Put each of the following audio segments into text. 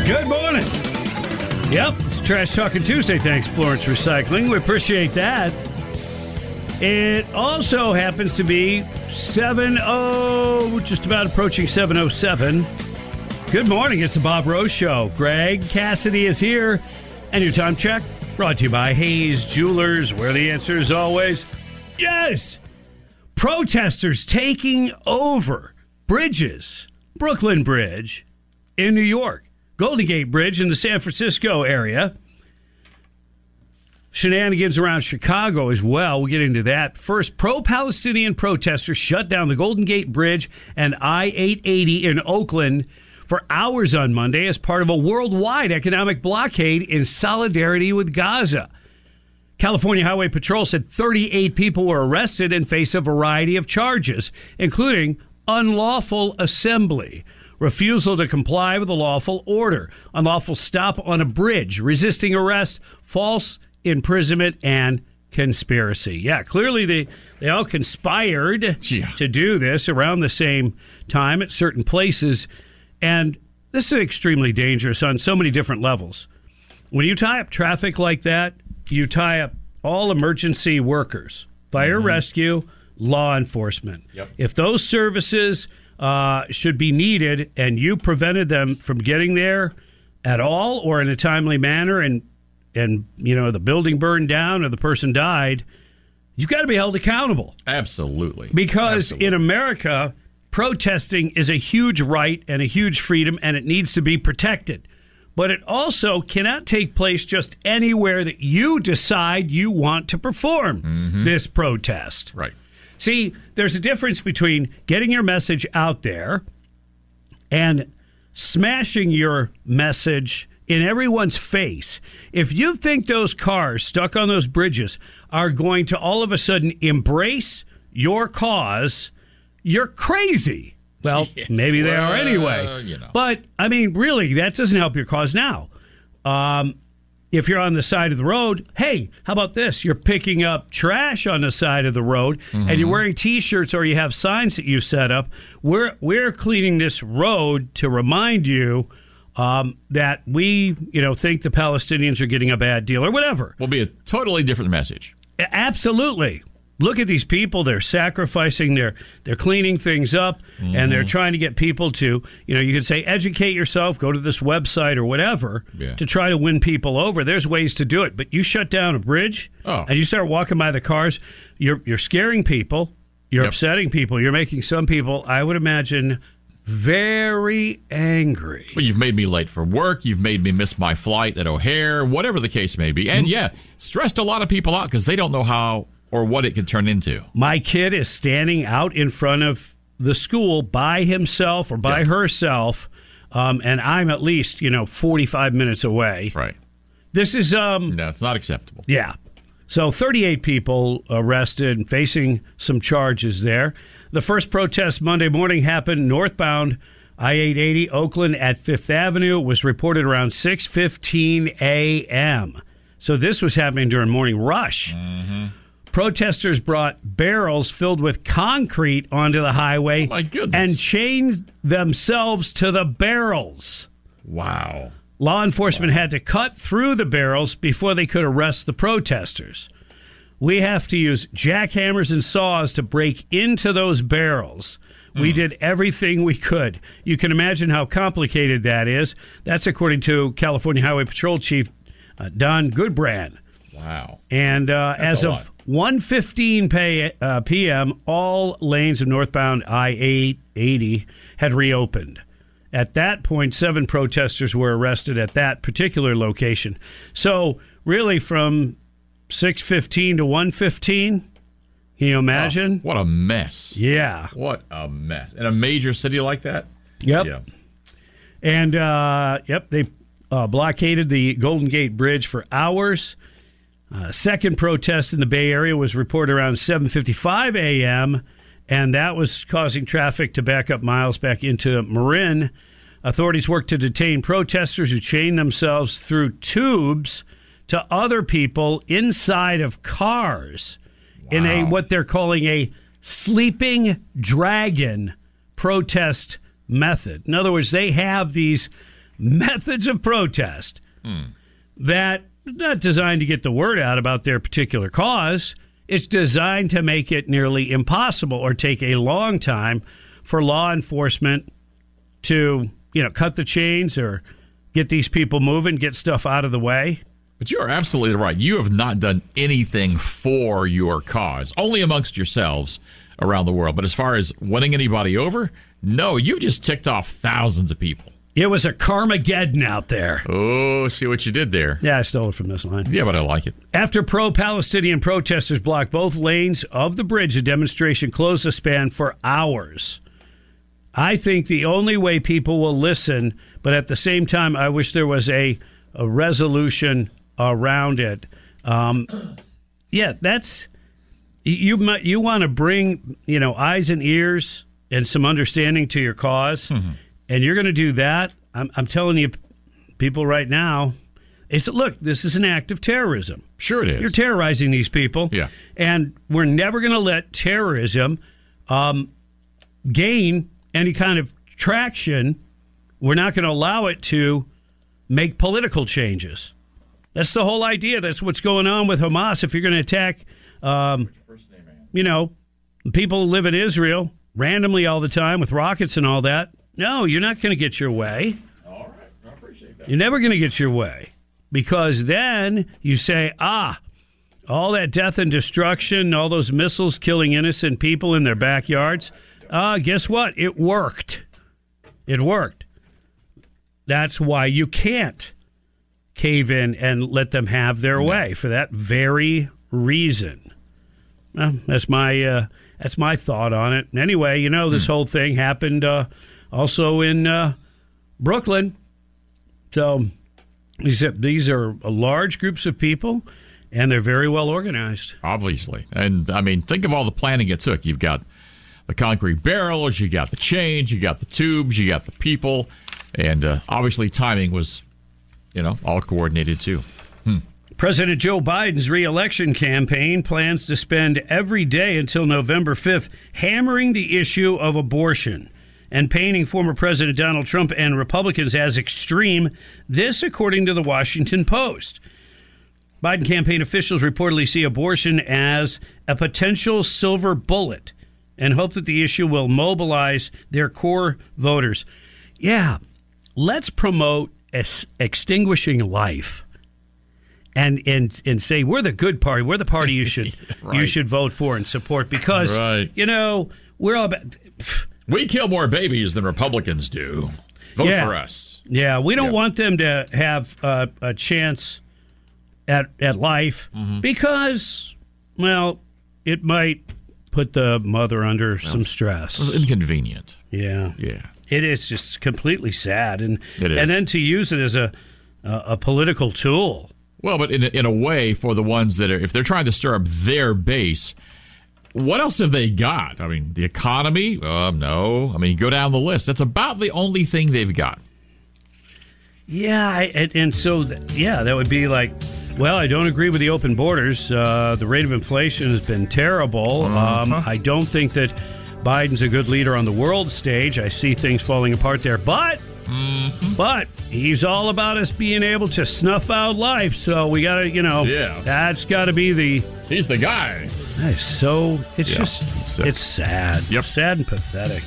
Good morning. Yep, it's Trash Talking Tuesday. Thanks, Florence Recycling. We appreciate that. It also happens to be 7:00, just about approaching 7:07. Good morning. It's the Bob Rose Show. Greg Cassidy is here. And your time check brought to you by Hayes Jewelers, where the answer is always yes. Protesters taking over bridges. Brooklyn Bridge in New York. Golden Gate Bridge in the San Francisco area. Shenanigans around Chicago as well. We'll get into that. First, pro-Palestinian protesters shut down the Golden Gate Bridge and I-880 in Oakland for hours on Monday as part of a worldwide economic blockade in solidarity with Gaza. California Highway Patrol said 38 people were arrested and face a variety of charges, including unlawful assembly, refusal to comply with a lawful order, unlawful stop on a bridge, resisting arrest, false imprisonment, and conspiracy. Yeah, clearly they all conspired to do this around the same time at certain places. And this is extremely dangerous on so many different levels. When you tie up traffic like that, you tie up all emergency workers, fire rescue, law enforcement. Yep. If those services should be needed and you prevented them from getting there at all or in a timely manner and you know the building burned down or the person died, you've got to be held accountable. Absolutely. Because in America, protesting is a huge right and a huge freedom, and it needs to be protected. But it also cannot take place just anywhere that you decide you want to perform this protest. Right. See, there's a difference between getting your message out there and smashing your message in everyone's face. If you think those cars stuck on those bridges are going to all of a sudden embrace your cause, you're crazy. Well, maybe they are anyway. You know. But, I mean, really, that doesn't help your cause now. If you're on the side of the road, hey, how about this? You're picking up trash on the side of the road, and you're wearing T-shirts or you have signs that you've set up. We're cleaning this road to remind you that we, think the Palestinians are getting a bad deal or whatever. Will be a totally different message. Absolutely. Look at these people. They're sacrificing. They're cleaning things up, and they're trying to get people to, you could say, educate yourself, go to this website or whatever to try to win people over. There's ways to do it. But you shut down a bridge and you start walking by the cars, you're scaring people. You're upsetting people. You're making some people, I would imagine, very angry. Well, you've made me late for work. You've made me miss my flight at O'Hare, whatever the case may be. And, stressed a lot of people out because they don't know how or what it could turn into. My kid is standing out in front of the school by himself or by herself, and I'm at least, 45 minutes away. Right. This is... no, it's not acceptable. Yeah. So 38 people arrested and facing some charges there. The first protest Monday morning happened northbound I-880 Oakland at 5th Avenue. It was reported around 6:15 a.m. So this was happening during morning rush. Protesters brought barrels filled with concrete onto the highway and chained themselves to the barrels. Wow. Law enforcement had to cut through the barrels before they could arrest the protesters. We have to use jackhammers and saws to break into those barrels. We did everything we could. You can imagine how complicated that is. That's according to California Highway Patrol Chief Don Goodbrand. Wow. And as of 1:15 p.m., all lanes of northbound I-880 had reopened. At that point, 7 protesters were arrested at that particular location. So, really, from 6:15 to 1:15, can you imagine? Oh, what a mess. Yeah. What a mess. In a major city like that? Yep. Yeah. And, they blockaded the Golden Gate Bridge for hours. Second protest in the Bay Area was reported around 7:55 a.m., and that was causing traffic to back up miles back into Marin. Authorities worked to detain protesters who chained themselves through tubes to other people inside of cars in a what they're calling a sleeping dragon protest method. In other words, they have these methods of protest that are not designed to get the word out about their particular cause. It's designed to make it nearly impossible or take a long time for law enforcement to, cut the chains or get these people moving, get stuff out of the way. But you are absolutely right. You have not done anything for your cause, only amongst yourselves around the world. But as far as winning anybody over, no, you've just ticked off thousands of people. It was a Carmageddon out there. Oh, see what you did there. Yeah, I stole it from this line. Yeah, but I like it. After pro-Palestinian protesters blocked both lanes of the bridge, the demonstration closed the span for hours. I think the only way people will listen, but at the same time, I wish there was a resolution around it. That's you want to bring eyes and ears and some understanding to your cause. Mm-hmm. And you're going to do that, I'm telling you, people right now, look, this is an act of terrorism. Sure it is. You're terrorizing these people. Yeah. And we're never going to let terrorism gain any kind of traction. We're not going to allow it to make political changes. That's the whole idea. That's what's going on with Hamas. If you're going to attack, people who live in Israel randomly all the time with rockets and all that, no, you're not going to get your way. All right. I appreciate that. You're never going to get your way because then you say, all that death and destruction, all those missiles killing innocent people in their backyards, guess what? It worked. It worked. That's why you can't cave in and let them have their way for that very reason. Well, that's my thought on it. Anyway, this whole thing happened also in Brooklyn. So these are large groups of people, and they're very well organized. Obviously. And, think of all the planning it took. You've got the concrete barrels, you got the chains, you got the tubes, you got the people, and obviously timing was, all coordinated too. President Joe Biden's re-election campaign plans to spend every day until November 5th hammering the issue of abortion and painting former President Donald Trump and Republicans as extreme. This, according to the Washington Post. Biden campaign officials reportedly see abortion as a potential silver bullet and hope that the issue will mobilize their core voters. Yeah, let's promote extinguishing life. And say we're the good party. We're the party you should right. you should vote for and support because right. We're all about. We kill more babies than Republicans do. Vote for us. Yeah, we don't want them to have a chance at life because, it might put the mother under some stress. It's inconvenient. Yeah. It is just completely sad, and it is. And then to use it as a political tool. Well, but in a way, for the ones that are, if they're trying to stir up their base, what else have they got? The economy? No. Go down the list. That's about the only thing they've got. Yeah, that would be like, well, I don't agree with the open borders. The rate of inflation has been terrible. I don't think that Biden's a good leader on the world stage. I see things falling apart there, but he's all about us being able to snuff out life. So we got to, that's got to be he's the guy. It's sad. Yep. Sad and pathetic.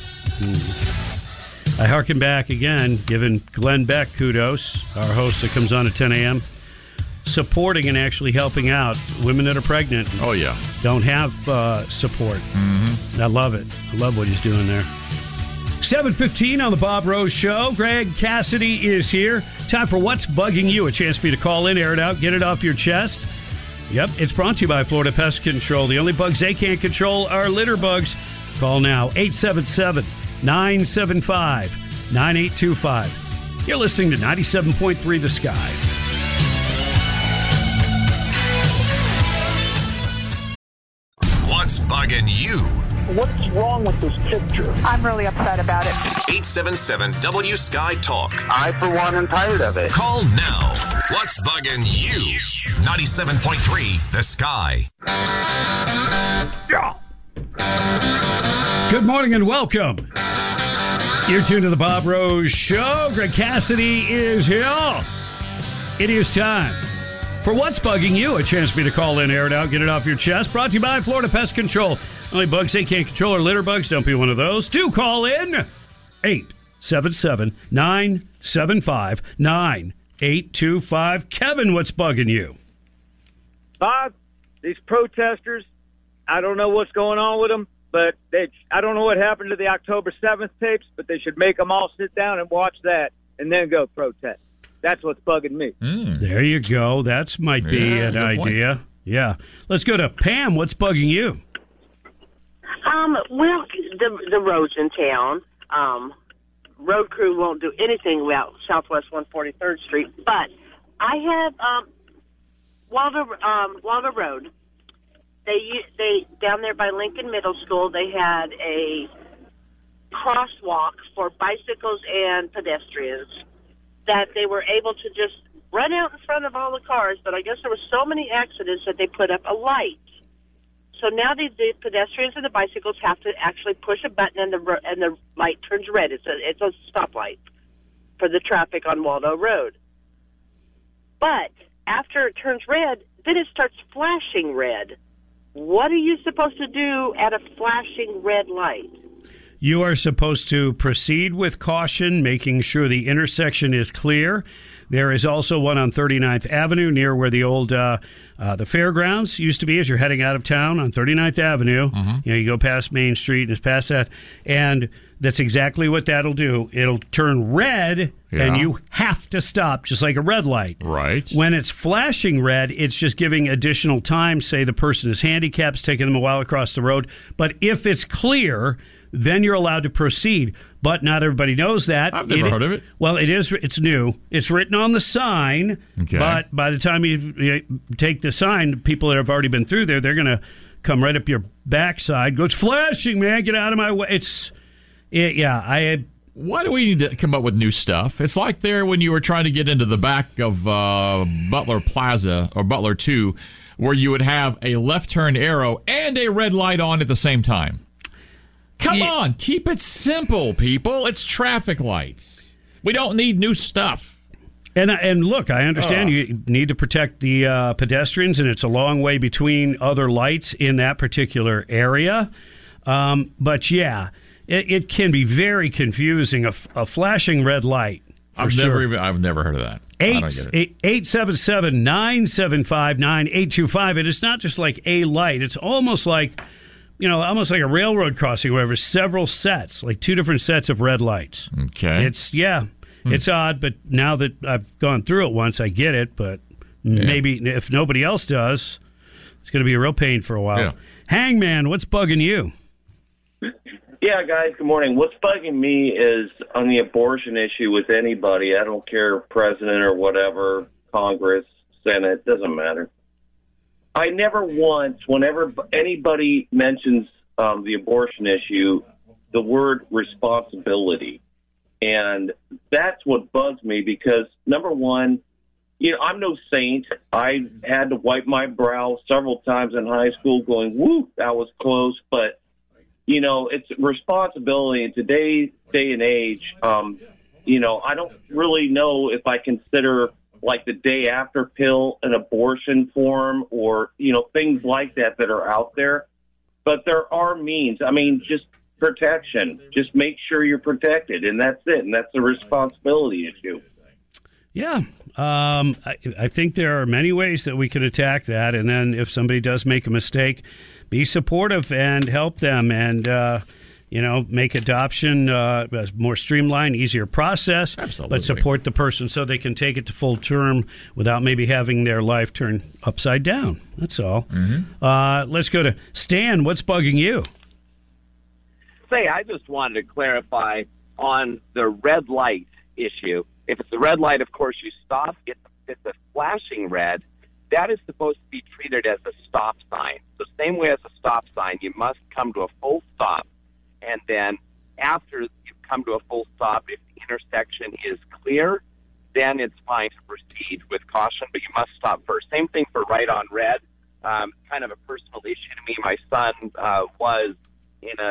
I harken back again, giving Glenn Beck kudos, our host that comes on at 10 a.m., supporting and actually helping out women that are pregnant. Oh, yeah. Don't have support. I love it. I love what he's doing there. 7:15 on the Bob Rose Show. Greg Cassidy is here. Time for What's Bugging You. A chance for you to call in, air it out, get it off your chest. Yep, it's brought to you by Florida Pest Control. The only bugs they can't control are litter bugs. Call now, 877-975-9825. You're listening to 97.3 The Sky. What's bugging you? What's wrong with this picture? I'm really upset about it. 877-W-SKY Talk. I, for one, am tired of it. Call now. What's bugging you? 97.3 The Sky. Good morning and welcome You're tuned to the Bob Rose Show. Greg Cassidy is here. It is time for What's Bugging You, a chance for you to call in, air it out, get it off your chest. Brought to you by Florida Pest Control. Only bugs they can't control are litter bugs. Don't be one of those. Do call in 877-975-9825. Kevin, what's bugging you? Bob, these protesters, I don't know what's going on with them, but I don't know what happened to the October 7th tapes, but they should make them all sit down and watch that and then go protest. That's what's bugging me. There you go. That might be an idea. Point. Yeah. Let's go to Pam. What's bugging you? Well, the roads in town. Road crew won't do anything about Southwest 143rd Street, but I have Walter Road. They down there by Lincoln Middle School, they had a crosswalk for bicycles and pedestrians that they were able to just run out in front of all the cars, but I guess there were so many accidents that they put up a light. So now the pedestrians and the bicycles have to actually push a button and the light turns red. It's a stoplight for the traffic on Waldo Road. But after it turns red, then it starts flashing red. What are you supposed to do at a flashing red light? You are supposed to proceed with caution, making sure the intersection is clear. There is also one on 39th Avenue near where the old the fairgrounds used to be as you're heading out of town on 39th Avenue. Mm-hmm. You go past Main Street and it's past that. And that's exactly what that'll do. It'll turn red and you have to stop, just like a red light. Right. When it's flashing red, it's just giving additional time. Say the person is handicapped, it's taking them a while across the road. But if it's clear, then you're allowed to proceed. But not everybody knows that. I've never heard of it. Well, it is. It's new. It's written on the sign. Okay. But by the time you take the sign, people that have already been through there, they're going to come right up your backside. Go, it's flashing, man. Get out of my way. Why do we need to come up with new stuff? It's like there when you were trying to get into the back of Butler Plaza or Butler 2, where you would have a left turn arrow and a red light on at the same time. Come on, keep it simple, people. It's traffic lights. We don't need new stuff. And look, I understand you need to protect the pedestrians, and it's a long way between other lights in that particular area. But yeah, it can be very confusing. A flashing red light. I've never heard of that. 877-975-9825. And it's not just like a light. It's almost like, almost like a railroad crossing where there's several sets, like two different sets of red lights. Okay. It's odd, but now that I've gone through it once, I get it. But maybe if nobody else does, it's going to be a real pain for a while. Yeah. Hangman, what's bugging you? Yeah, guys, good morning. What's bugging me is on the abortion issue with anybody. I don't care, president or whatever, Congress, Senate, doesn't matter. I never once, whenever anybody mentions the abortion issue, the word responsibility. And that's what bugs me because, number one, I'm no saint. I had to wipe my brow several times in high school going, woo, that was close. But, it's responsibility in today's day and age. I don't really know if I consider like the day after pill an abortion form or, things like that are out there. But there are means. I mean, just protection. Just make sure you're protected, and that's it. And that's a responsibility issue. Yeah. I think there are many ways that we can attack that. And then if somebody does make a mistake, be supportive and help them and, make adoption a more streamlined, easier process. Absolutely. But support the person so they can take it to full term without maybe having their life turned upside down. That's all. Mm-hmm. Let's go to Stan. What's bugging you? Say, I just wanted to clarify on the red light issue. If it's a red light, of course, you stop. If it's a flashing red, that is supposed to be treated as a stop sign. So same way as a stop sign, you must come to a full stop. And then after you come to a full stop, if the intersection is clear, then it's fine to proceed with caution, but you must stop first. Same thing for right on red. Kind of a personal issue to me. My son was in a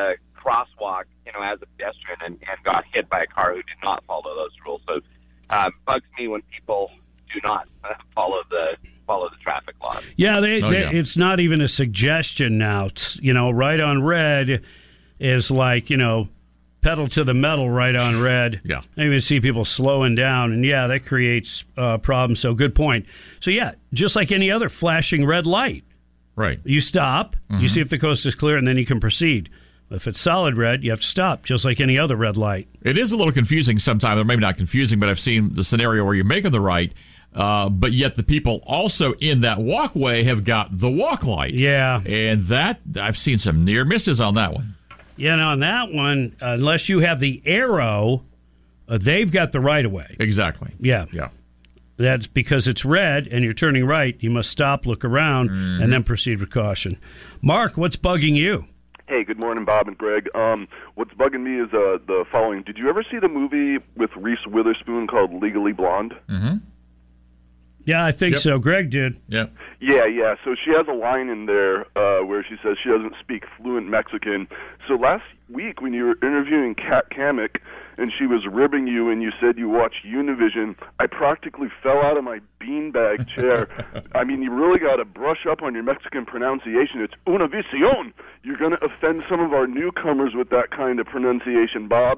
crosswalk, as a pedestrian and got hit by a car who did not follow those rules. So bugs me when people do not follow the traffic laws. Yeah, it's not even a suggestion now. It's, right on red is like, pedal to the metal right on red. Yeah. I even see people slowing down, and that creates problems. So good point. So just like any other flashing red light. Right. You stop, you see if the coast is clear, and then you can proceed. If it's solid red, you have to stop, just like any other red light. It is a little confusing sometimes, or maybe not confusing, but I've seen the scenario where you're making the right, but yet the people also in that walkway have got the walk light. Yeah. And that, I've seen some near misses on that one. Yeah, and on that one, unless you have the arrow, they've got the right of way. Exactly. Yeah. Yeah. That's because it's red and you're turning right. You must stop, look around, and then proceed with caution. Mark, what's bugging you? Hey, good morning, Bob and Greg. What's bugging me is the following. Did you ever see the movie with Reese Witherspoon called Legally Blonde? Mm-hmm. Yeah, I think so. Greg did. Yeah. Yeah. So she has a line in there where she says she doesn't speak fluent Mexican. So last week when you were interviewing Kat Kamek and she was ribbing you and you said you watched Univision, I practically fell out of my beanbag chair. I mean, you really got to brush up on your Mexican pronunciation. It's Univision. You're going to offend some of our newcomers with that kind of pronunciation, Bob.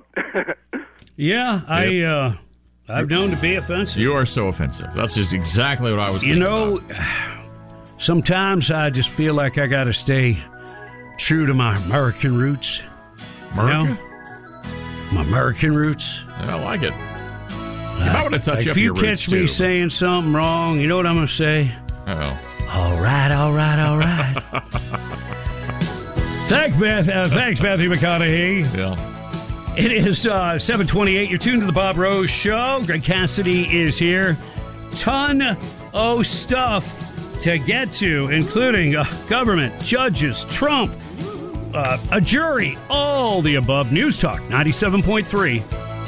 Yeah, I've known to be offensive. You are so offensive. That's just exactly what I was thinking about. Sometimes I just feel like I got to stay true to my American roots. America? My American roots. I like it. You might want to touch up if your you roots, catch me too. saying something wrong, you know what I'm going to say? Uh-oh. All right. Thanks, Matthew McConaughey. Yeah. It is 7:28. You're tuned to the Bob Rose Show. Greg Cassidy is here. Ton of stuff to get to, including government, judges, Trump, a jury, all the above. News Talk 97.3.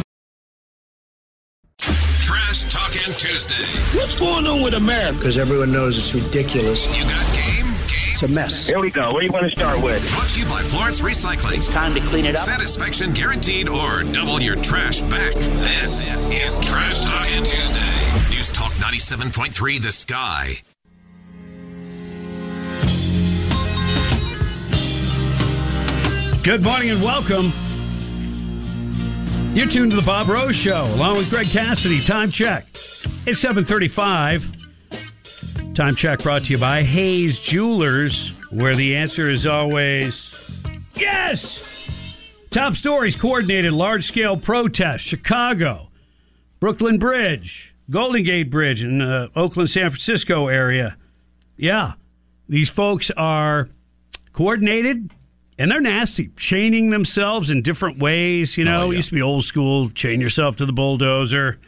Trash Talking Tuesday. What's going on with America? Because everyone knows it's ridiculous. You got game? It's a mess. Here we go. What do you want to start with? Brought to you by Florence Recycling. It's time to clean it up. Satisfaction guaranteed or double your trash back. This is Trash Talking Tuesday. News Talk 97.3 The Sky. Good morning and welcome. You're tuned to the Bob Rose Show, along with Greg Cassidy. Time check. It's 7:35. Time check brought to you by Hayes Jewelers, where the answer is always yes. Top stories: coordinated large-scale protest, Chicago, Brooklyn Bridge, Golden Gate Bridge in the Oakland, San Francisco area. Yeah, these folks are coordinated, and they're nasty, chaining themselves in different ways. It used to be old school, chain yourself to the bulldozer,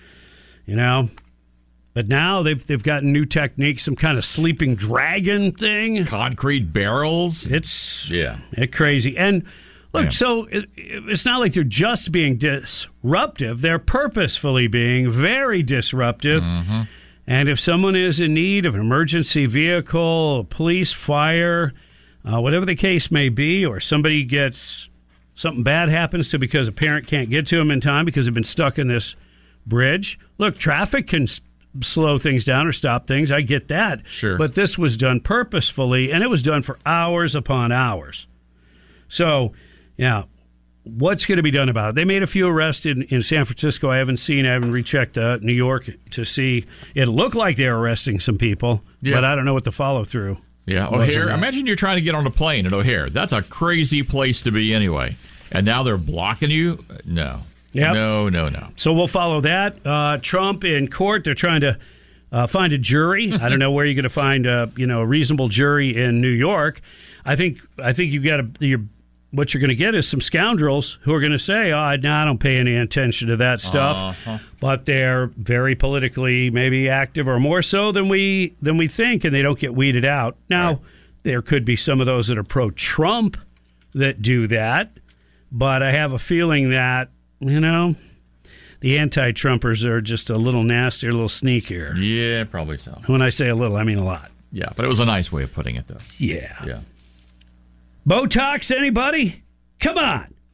But now they've gotten new techniques, some kind of sleeping dragon thing. Concrete barrels. It's crazy. And look, so it's not like they're just being disruptive. They're purposefully being very disruptive. Mm-hmm. And if someone is in need of an emergency vehicle, police, fire, whatever the case may be, or somebody gets something bad happens to because a parent can't get to them in time because they've been stuck in this bridge. Look, traffic can slow things down or stop things. I get that. Sure. But this was done purposefully, and it was done for hours upon hours. So, what's going to be done about it? They made a few arrests in San Francisco. I haven't rechecked New York to see. It looked like they were arresting some people, but I don't know what the follow-through. Yeah, O'Hare. Imagine you're trying to get on a plane at O'Hare. That's a crazy place to be anyway. And now they're blocking you? No. Yep. No. So we'll follow that. Trump in court, they're trying to find a jury. I don't know where you're going to find a reasonable jury in New York. I think you've got what you're going to get is some scoundrels who are going to say, I don't pay any attention to that stuff. But they're very politically maybe active or more so than we think, and they don't get weeded out. Now, there could be some of those that are pro-Trump that do that, but I have a feeling that, the anti-Trumpers are just a little nastier, a little sneakier. Yeah, probably so. When I say a little, I mean a lot. Yeah, but it was a nice way of putting it, though. Yeah. Botox, anybody? Come on.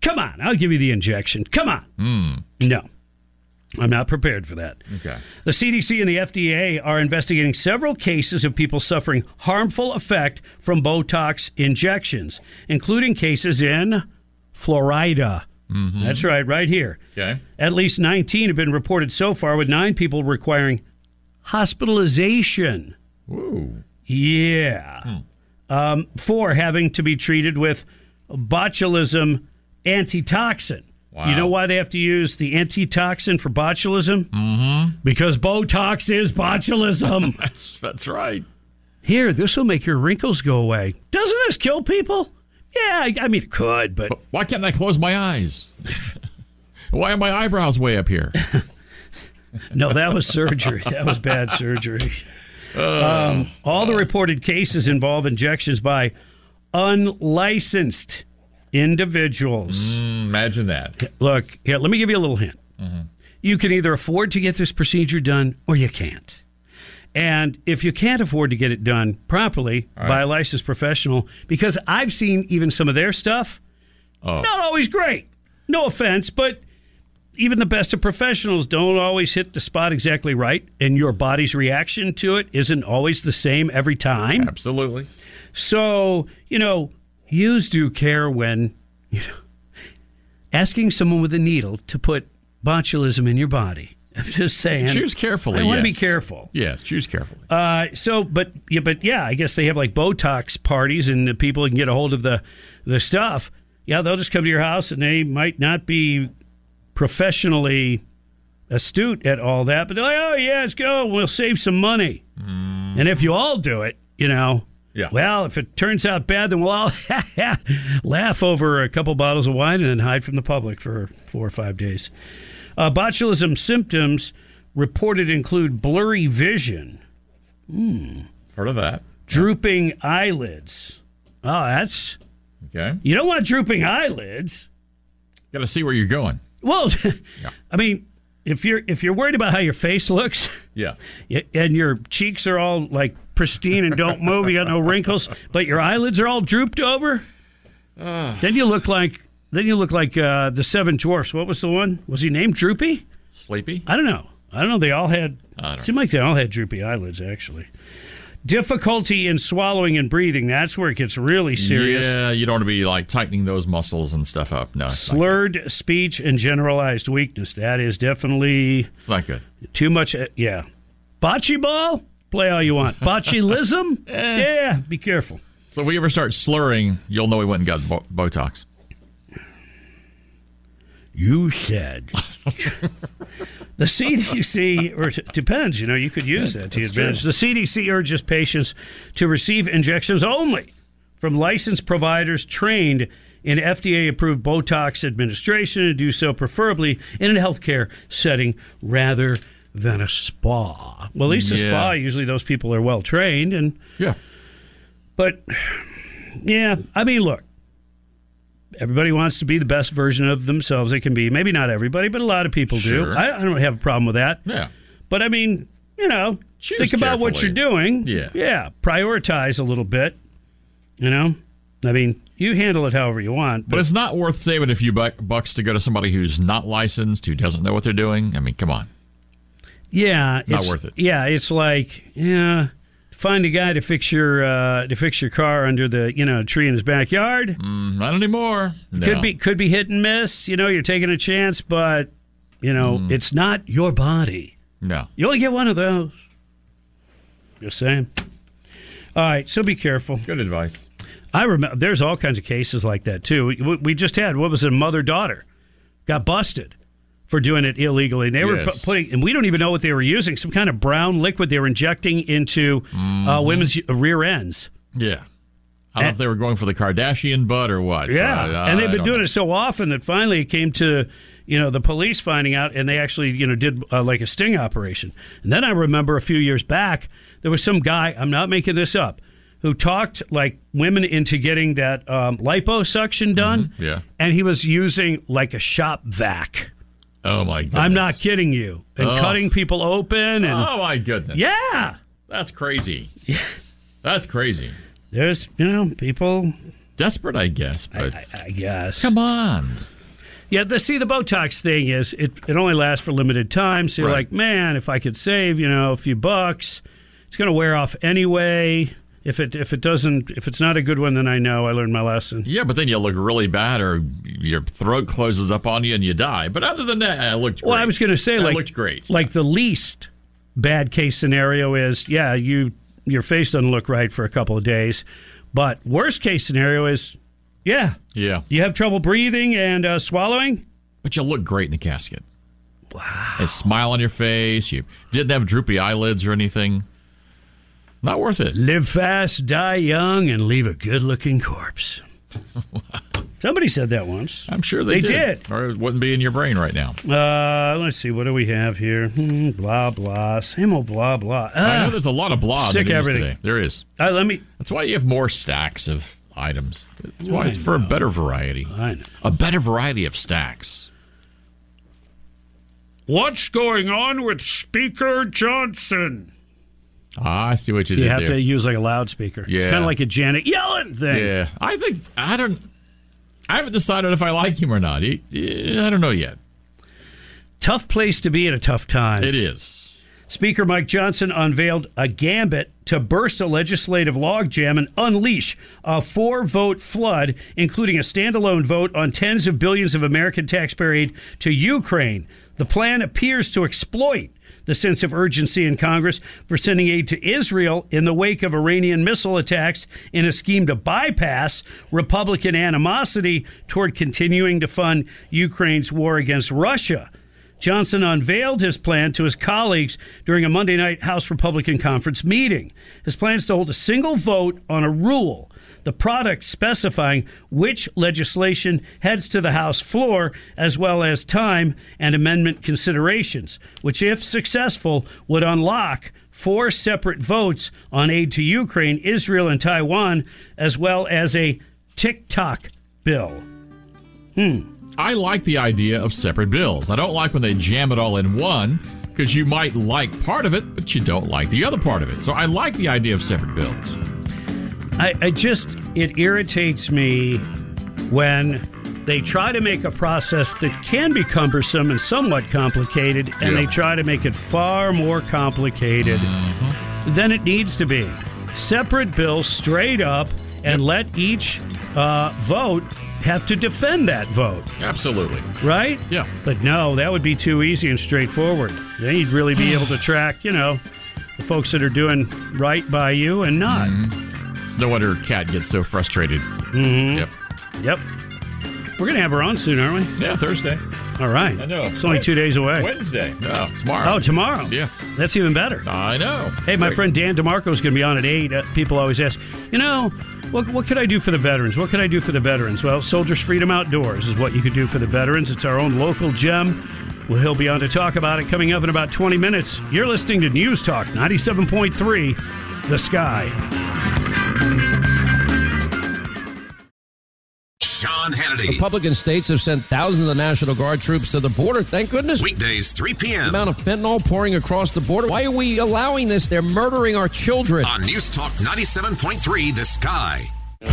Come on, I'll give you the injection. Come on. No, I'm not prepared for that. Okay. The CDC and the FDA are investigating several cases of people suffering harmful effect from Botox injections, including cases in Florida. That's right here. Okay. At least 19 have been reported so far, with 9 people requiring hospitalization. Ooh. Yeah. 4 having to be treated with botulism antitoxin. Wow. You know why they have to use the antitoxin for botulism? Because Botox is botulism. That's right. Here, this will make your wrinkles go away. Doesn't this kill people? Yeah, I mean, it could, but... Why can't I close my eyes? Why are my eyebrows way up here? No, that was surgery. That was bad surgery. All the reported cases involve injections by unlicensed individuals. Imagine that. Look, here, let me give you a little hint. You can either afford to get this procedure done or you can't. And if you can't afford to get it done properly by a licensed professional, because I've seen even some of their stuff, not always great. No offense, but even the best of professionals don't always hit the spot exactly right, and your body's reaction to it isn't always the same every time. Absolutely. So, use due care when, asking someone with a needle to put botulism in your body. I'm just saying. Choose carefully. I want to be careful. Yes, choose carefully. But I guess they have like Botox parties, and the people can get a hold of the stuff. Yeah, they'll just come to your house, and they might not be professionally astute at all that, but they're like, oh yeah, let's go. We'll save some money. And if you all do it, well, if it turns out bad, then we'll all laugh over a couple bottles of wine and then hide from the public for 4 or 5 days. Botulism symptoms reported include blurry vision. Heard of that. Drooping eyelids. Oh, that's... Okay. You don't want drooping eyelids. Got to see where you're going. Well, I mean, if you're worried about how your face looks, and your cheeks are all like pristine and don't move, you got no wrinkles, but your eyelids are all drooped over, then you look like the Seven Dwarfs. What was the one? Was he named Droopy? Sleepy? I don't know. They all had. Seemed like they all had droopy eyelids, actually. Difficulty in swallowing and breathing. That's where it gets really serious. Yeah, you don't want to be like tightening those muscles and stuff up. No. Slurred speech and generalized weakness. That is definitely... It's not good. Too much, yeah. Bocce ball? Play all you want. Botulism? Yeah, be careful. So if we ever start slurring, you'll know we went and got Botox. You said... The CDC, or it depends, you could use that to your advantage. The CDC urges patients to receive injections only from licensed providers trained in FDA-approved Botox administration, and do so preferably in a healthcare setting rather than a spa. Well, at least a spa, usually those people are well-trained. And But, I mean, look. Everybody wants to be the best version of themselves they can be. Maybe not everybody, but a lot of people do. I don't have a problem with that. Yeah. But, I mean, think about what you're doing. Yeah. Prioritize a little bit. I mean, you handle it however you want. But it's not worth saving a few bucks to go to somebody who's not licensed, who doesn't know what they're doing. I mean, come on. Yeah. Not worth it. Yeah, it's like, find a guy to fix your car under the tree in his backyard. Not anymore. No. Could be hit and miss. You're taking a chance, but it's not your body. No, you only get one of those. Just saying. All right, so be careful. Good advice. I remember there's all kinds of cases like that too. We just had, what was it, a mother-daughter got busted for doing it illegally. And they were putting, and we don't even know what they were using, some kind of brown liquid they were injecting into women's rear ends. Yeah. I don't know if they were going for the Kardashian butt or what. Yeah. And they've been doing it so often that finally it came to, the police finding out, and they actually, did like a sting operation. And then I remember a few years back, there was some guy, I'm not making this up, who talked like women into getting that liposuction done. Yeah. And he was using like a shop vac. Oh, my goodness. I'm not kidding you. And cutting people open. And, oh, my goodness. Yeah. That's crazy. Yeah. That's crazy. There's, people... Desperate, I guess. But I guess. Come on. Yeah, the Botox thing is it only lasts for limited time. So you're like, man, if I could save, a few bucks, it's going to wear off anyway. If it's not a good one, then I know I learned my lesson. Yeah, but then you look really bad, or your throat closes up on you and you die. But other than that, it looked great. Well, I was going to say, it looked great. Like the least bad case scenario is, your face doesn't look right for a couple of days. But worst case scenario is, you have trouble breathing and swallowing, but you look great in the casket. Wow, a smile on your face. You didn't have droopy eyelids or anything. Not worth it. Live fast, die young, and leave a good-looking corpse. Somebody said that once. I'm sure they did. Or it wouldn't be in your brain right now. Let's see. What do we have here? Blah, blah. Same old blah, blah. I know there's a lot of blah in the news today. There is. That's why you have more stacks of items. That's why it's for a better variety. I know. A better variety of stacks. What's going on with Speaker Johnson? I see what you did there. You have to use like a loudspeaker. Yeah. It's kind of like a Janet Yellen thing. Yeah. I haven't decided if I like him or not. I don't know yet. Tough place to be at a tough time. It is. Speaker Mike Johnson unveiled a gambit to burst a legislative logjam and unleash a 4-vote flood, including a standalone vote on tens of billions of American taxpayer aid to Ukraine. The plan appears to exploit the sense of urgency in Congress for sending aid to Israel in the wake of Iranian missile attacks in a scheme to bypass Republican animosity toward continuing to fund Ukraine's war against Russia. Johnson unveiled his plan to his colleagues during a Monday night House Republican conference meeting. His plan is to hold a single vote on a rule, the product specifying which legislation heads to the House floor, as well as time and amendment considerations, which, if successful, would unlock 4 separate votes on aid to Ukraine, Israel, and Taiwan, as well as a TikTok bill. I like the idea of separate bills. I don't like when they jam it all in one, because you might like part of it, but you don't like the other part of it. So I like the idea of separate bills. It irritates me when they try to make a process that can be cumbersome and somewhat complicated, and they try to make it far more complicated than it needs to be. Separate bills straight up, and let each vote have to defend that vote. Absolutely. Right? Yeah. But no, that would be too easy and straightforward. Then you'd really be able to track, the folks that are doing right by you and not. It's no wonder Kat gets so frustrated. Yep. We're going to have her on soon, aren't we? Yeah, Thursday. All right. I know. It's only 2 days away. Wednesday. No, tomorrow. Oh, tomorrow. Yeah. That's even better. I know. Hey, my friend Dan DeMarco is going to be on at 8. People always ask, what could I do for the veterans? What could I do for the veterans? Well, Soldiers Freedom Outdoors is what you could do for the veterans. It's our own local gem. Well, he'll be on to talk about it coming up in about 20 minutes. You're listening to News Talk 97.3, The Sky. Sean Hannity. Republican states have sent thousands of National Guard troops to the border. Thank goodness. Weekdays, 3 p.m. The amount of fentanyl pouring across the border. Why are we allowing this? They're murdering our children. On News Talk 97.3, The Sky.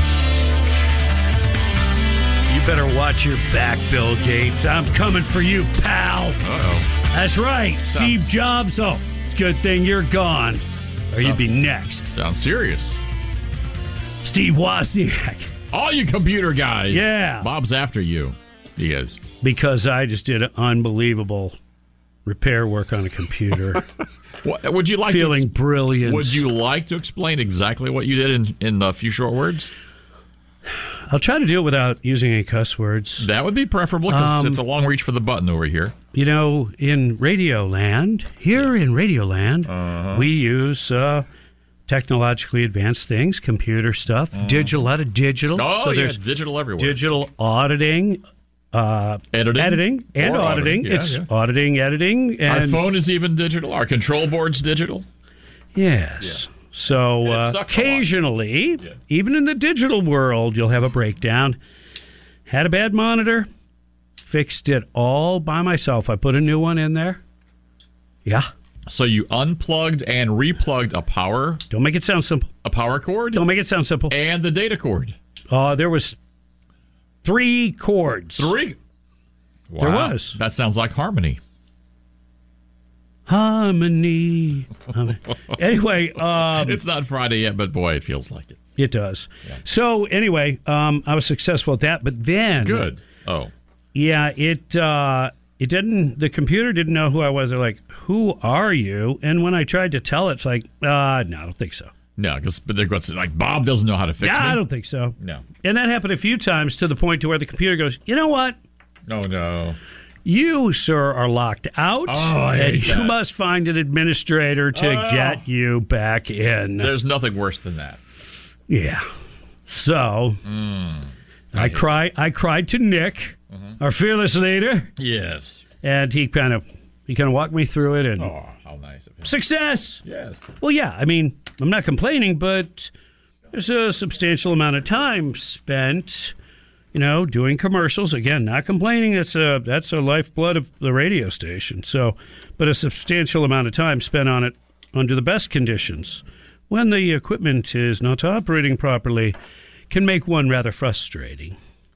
You better watch your back, Bill Gates. I'm coming for you, pal. Uh-oh. That's right. Steve Jobs. Oh, it's a good thing you're gone, or you'd be next. Sounds serious. Steve Wozniak. All you computer guys. Yeah. Bob's after you. He is. Because I just did unbelievable repair work on a computer. What, would you like feeling brilliant. Would you like to explain exactly what you did in a few short words? I'll try to do it without using any cuss words. That would be preferable because it's a long reach for the button over here. In Radioland, in Radioland, we use technologically advanced things, computer stuff, a lot of digital. Oh, so there's digital everywhere. Digital auditing, editing, and auditing. Yeah, it's auditing, editing. And our phone is even digital. Our control board's digital. Yes. Yeah. So occasionally, even in the digital world, you'll have a breakdown. Had a bad monitor, fixed it all by myself. I put a new one in there. Yeah. So you unplugged and replugged a power. Don't make it sound simple. A power cord. Don't make it sound simple. And the data cord. There was 3 cords. 3. Wow. There was. That sounds like harmony. Harmony. Anyway. It's not Friday yet, but boy, it feels like it. It does. Yeah. So anyway, I was successful at that, but then. Good. Oh. Yeah, it didn't, the computer didn't know who I was. They're like, who are you? And when I tried to tell it, it's like, no, I don't think so. No, because they're going to say, like, Bob doesn't know how to fix me. I don't think so. No. And that happened a few times to the point to where the computer goes, you know what? No. You, sir, are locked out, and you must find an administrator to get you back in. There's nothing worse than that. Yeah. So, I cried to Nick, our fearless leader. Yes. And he kind of walked me through it. And how nice of him. Success! Yes. Well, yeah, I mean, I'm not complaining, but there's a substantial amount of time spent, doing commercials. Again, not complaining. That's a lifeblood of the radio station. So, but a substantial amount of time spent on it under the best conditions. When the equipment is not operating properly, can make one rather frustrated.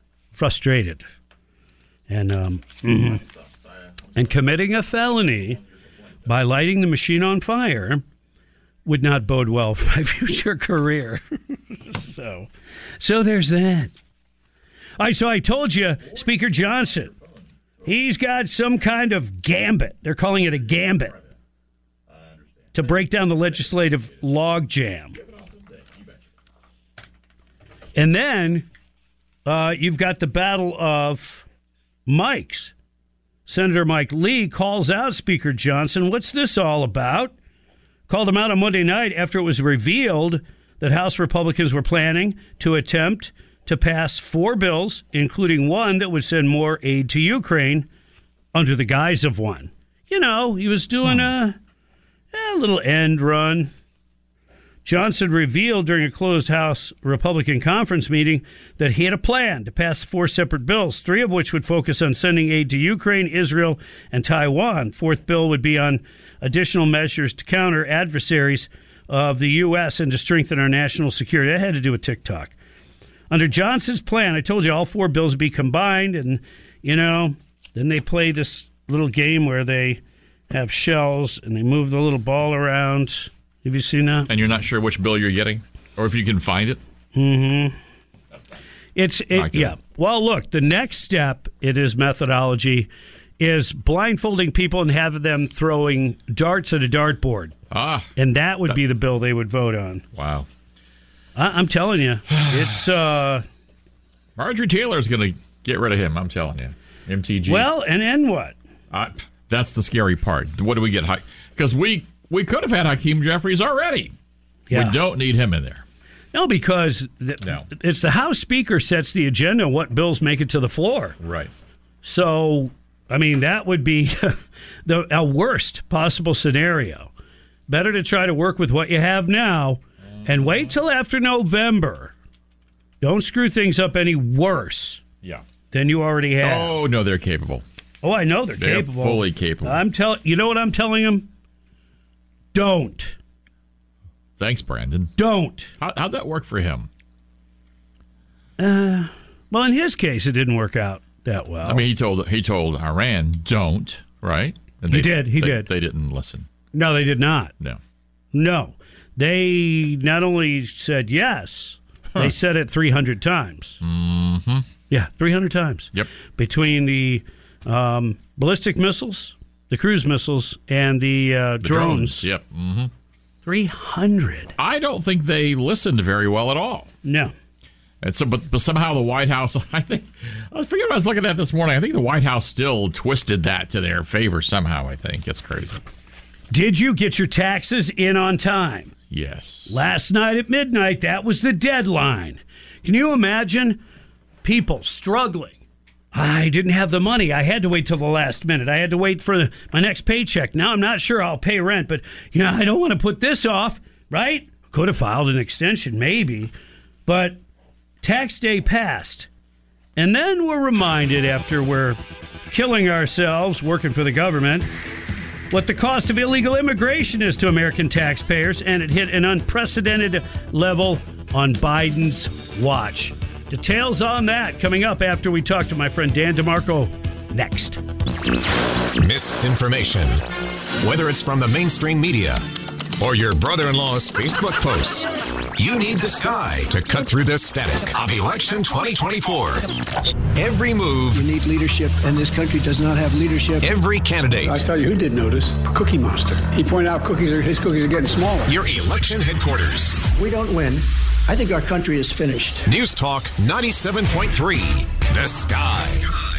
And and committing a felony by lighting the machine on fire would not bode well for my future career. So there's that. All right, so I told you, Speaker Johnson, he's got some kind of gambit. They're calling it a gambit to break down the legislative logjam. And then you've got the battle of mics. Senator Mike Lee calls out Speaker Johnson. What's this all about? Called him out on Monday night after it was revealed that House Republicans were planning to attempt to pass 4 bills, including one that would send more aid to Ukraine under the guise of one. He was doing a little end run. Johnson revealed during a closed House Republican conference meeting that he had a plan to pass 4 separate bills, 3 of which would focus on sending aid to Ukraine, Israel, and Taiwan. 4th bill would be on additional measures to counter adversaries of the U.S. and to strengthen our national security. That had to do with TikTok. Under Johnson's plan, I told you all 4 bills would be combined, and, then they play this little game where they have shells and they move the little ball around. Have you seen that? And you're not sure which bill you're getting, or if you can find it? Mm-hmm. Yeah. Well, look, the next step in his methodology is blindfolding people and having them throwing darts at a dartboard. And that would be the bill they would vote on. Wow. I'm telling you, it's... Marjorie Taylor's going to get rid of him, I'm telling you. MTG. Well, and then what? That's the scary part. What do we get? Because we could have had Hakeem Jeffries already. Yeah. We don't need him in there. No, because it's the House Speaker sets the agenda on what bills make it to the floor. Right. So, I mean, that would be a worst possible scenario. Better to try to work with what you have now and wait till after November. Don't screw things up any worse than you already have. Oh, no, they're capable. Oh, I know they're capable. Fully capable. You know what I'm telling them? Don't. Thanks, Brandon. Don't. How'd that work for him? Well, in his case, it didn't work out that well. I mean, he told Iran, don't, right? And He did. They didn't listen. No, they did not. No. They not only said yes, they said it 300 times. Mm-hmm. Yeah, 300 times. Yep. Between the ballistic missiles, the cruise missiles, and the drones. Yep. Mm-hmm. 300. I don't think they listened very well at all. No. And so, but somehow the White House, I forget what I was looking at this morning. I think the White House still twisted that to their favor somehow, I think. It's crazy. Did you get your taxes in on time? Yes. Last night at midnight, that was the deadline. Can you imagine people struggling? I didn't have the money. I had to wait till the last minute. I had to wait for my next paycheck. Now I'm not sure I'll pay rent, but I don't want to put this off, right? Could have filed an extension, maybe. But tax day passed. And then we're reminded, after we're killing ourselves working for the government, what the cost of illegal immigration is to American taxpayers, and it hit an unprecedented level on Biden's watch. Details on that coming up after we talk to my friend Dan DeMarco next. Misinformation. Whether it's from the mainstream media or your brother-in-law's Facebook posts, you need the Sky to cut through the static of election 2024. Every move. You need leadership, and this country does not have leadership. Every candidate. I tell you who did notice. Cookie Monster. He pointed out his cookies are getting smaller. Your election headquarters. We don't win. I think our country is finished. News Talk 97.3. The Sky.